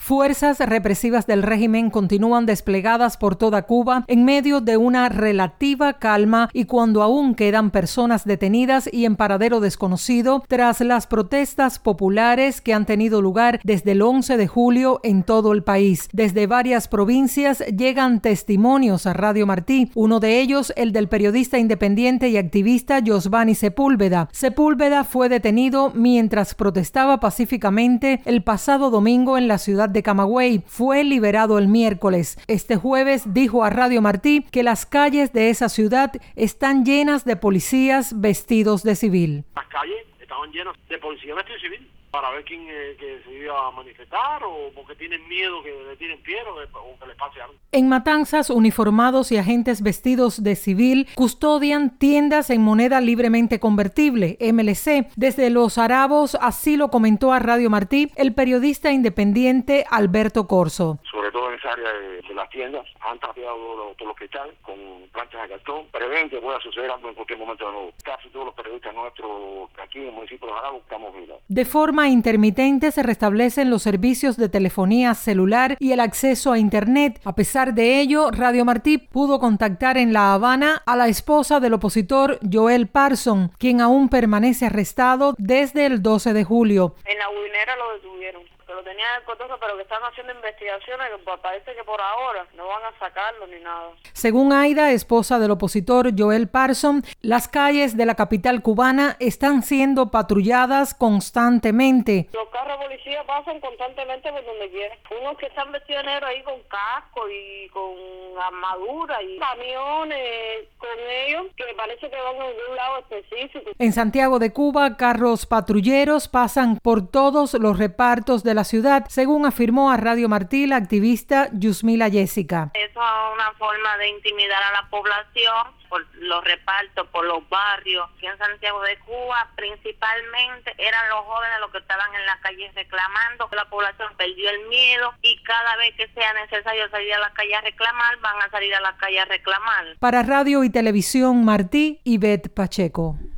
Fuerzas represivas del régimen continúan desplegadas por toda Cuba en medio de una relativa calma y cuando aún quedan personas detenidas y en paradero desconocido tras las protestas populares que han tenido lugar desde el 11 de julio en todo el país. Desde varias provincias llegan testimonios a Radio Martí, uno de ellos el del periodista independiente y activista Yosvani Sepúlveda. Sepúlveda fue detenido mientras protestaba pacíficamente el pasado domingo en la ciudad de Camagüey. Fue liberado el miércoles. Este jueves dijo a Radio Martí que las calles de esa ciudad están llenas de policías vestidos de civil. Las calles estaban llenas de policías vestidos de civil para ver quién que se iba a manifestar o porque tienen miedo que le tiren piedra o que les pase algo. En Matanzas, uniformados y agentes vestidos de civil custodian tiendas en moneda libremente convertible, MLC. Desde Los Arabos, así lo comentó a Radio Martí el periodista independiente Alberto Corso. Sobre todo en esa área de las tiendas, han tapiado todos los cristales con planchas de cartón. Prevén que pueda suceder algo en cualquier momento de nuevo. Casi todos los periodistas nuestros aquí en el municipio de Los Arabos estamos vigilados. De forma intermitente se restablecen los servicios de telefonía celular y el acceso a Internet. A pesar de ello, Radio Martí pudo contactar en La Habana a la esposa del opositor Joel Parson, quien aún permanece arrestado desde el 12 de julio. En la Guinera lo detuvieron. Que lo tenían en el cotoso, pero que están haciendo investigaciones que parece que por ahora no van a sacarlo ni nada. Según Aida, esposa del opositor Joel Parson, las calles de la capital cubana están siendo patrulladas constantemente. Los carros de policía pasan constantemente por donde quieran. Unos que están vestidos de negro ahí con casco y con armadura y camiones con ellos que parece que van a un lado específico. En Santiago de Cuba, carros patrulleros pasan por todos los repartos de la ciudad, según afirmó a Radio Martí la activista Yusmila Jessica. Eso es una forma de intimidar a la población por los repartos, por los barrios. Aquí en Santiago de Cuba, principalmente eran los jóvenes los que estaban en la calle reclamando. La población perdió el miedo y cada vez que sea necesario salir a la calle a reclamar, van a salir a la calle a reclamar. Para Radio y Televisión Martí, Ivette Pacheco.